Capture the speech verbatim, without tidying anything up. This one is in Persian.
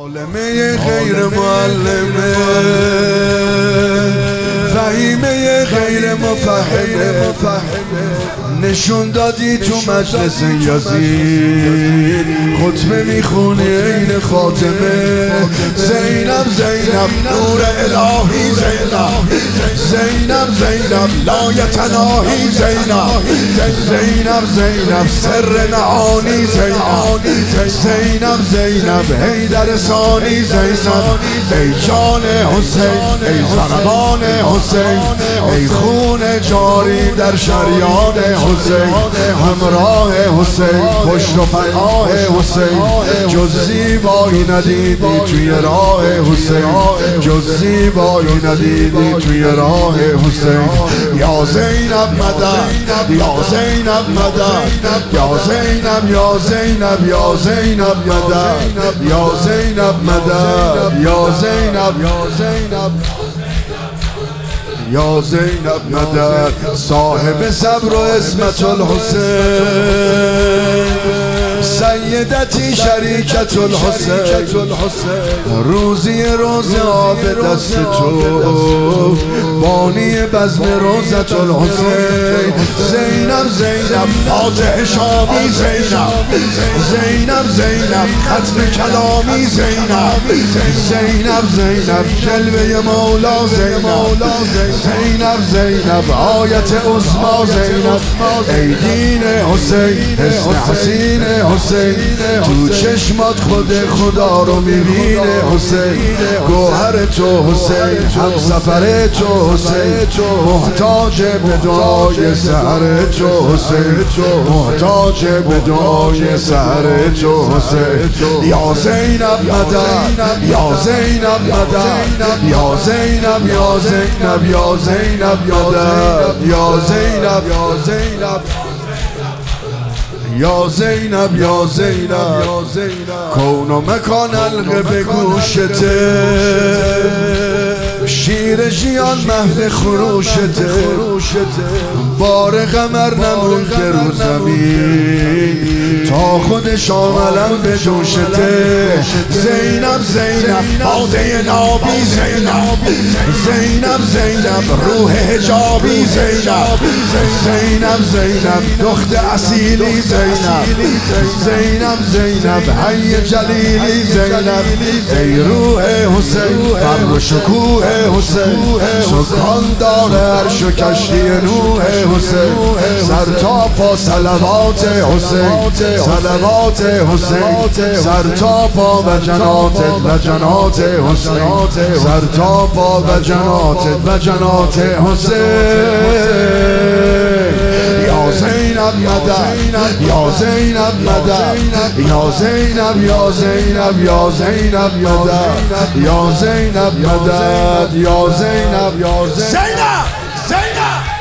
عالمه غیر معلمه، فهیمه غیر مفهمه، نشون دادی تو مجلس یزید خطبه میخونی این خاتمه. زینب زینب نور الهی، زینب زینب زینب لایتناهی، زینب زینب زینب سر معانی، زینب زینب زینب حیدر ثانی، زینب ای جان حسین، ای ضربان حسین، ای خون جاری در شریان حسین، همراه حسین، پشت و پناه حسین، جز زیبایی ندیدی توی راه حسین، جز زیبایی ندیدی توی راه حسین. یا زینب مدد، یا زینب مدد، یا زینب، یا زینب، یا زینب مدد، یا زینب مدد، یا زینب، یا زینب، یا زینب مدد. صاحب صبر و عصمت الحسین، سیدتی شریکت الحسین، روزی روزه آب دست تو، بانی بزم روزت الحسین. زینب زینب فاتح شامی، زینب زینب زینب ختم کلامی، زینب زینب زینب جلوه مولا، زینب زینب زینب آیت عظما، زینب ای دین حسین، حسن حسین حسین، تو چشمات خود خدا رو میبینه حسین. گوهر تو حسین، هم سفر تو حسین، محتاج به دعای سحر تو حسین، محتاج به دعای سحر تو حسین. یا زینب مدد، یا زینب مدد، یا زینب، یا زینب، یا زینب مدد، یا زینب، یا زینب، یا زینب، یا زینب. کون و مکان حلقه به گوشته، شیر ژیان محو خروشته، بار قمر نموند رو زمین تا خود شاملم به جوشته. زینب زینب باده نابی، زینب زینب زینب روح حجابی، زینب زینب زینب دخت اصیلی، زینب زینب زینب حی جلیلی، زینب ای روح حسین، فر و شکوه حسین، سکان داره عرش و کشتی نوح حسین. سر تا پا صلوات حسین، صلوات حسین، سر تا پا و جناتت و جنات حسین، سر تا پا و جناتت و جنات حسین. یا زینب مدد، یا زینب مدد، یا زینب، یا زینب، یا زینب مدد، یا زینب مدد، یا زینب، یا زینب، زینب زینب.